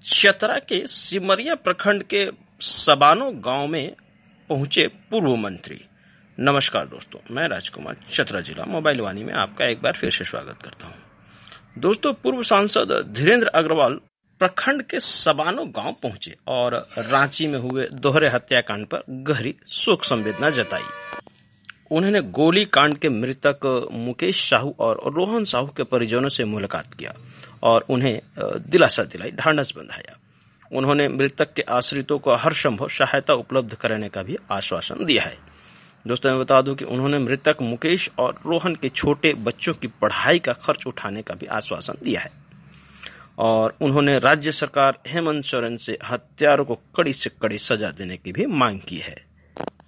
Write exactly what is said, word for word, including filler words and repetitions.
चतरा के सिमरिया प्रखंड के सबानो गांव में पहुंचे पूर्व मंत्री। नमस्कार दोस्तों, मैं राजकुमार चतरा जिला मोबाइल वाणी में आपका एक बार फिर से स्वागत करता हूं। दोस्तों, पूर्व सांसद धीरेन्द्र अग्रवाल प्रखंड के सबानो गांव पहुंचे और रांची में हुए दोहरे हत्याकांड पर गहरी शोक संवेदना जताई। उन्होंने गोली कांड के मृतक मुकेश साहू और रोहन साहू के परिजनों से मुलाकात किया और उन्हें दिलासा दिलाई, ढांढस बंधाया। उन्होंने मृतक के आश्रितों को हर संभव सहायता उपलब्ध कराने का भी आश्वासन दिया है। दोस्तों, मैं बता दूं कि उन्होंने मृतक मुकेश और रोहन के छोटे बच्चों की पढ़ाई का खर्च उठाने का भी आश्वासन दिया है और उन्होंने राज्य सरकार हेमंत सोरेन से हत्यारों को कड़ी से कड़ी सजा देने की भी मांग की है।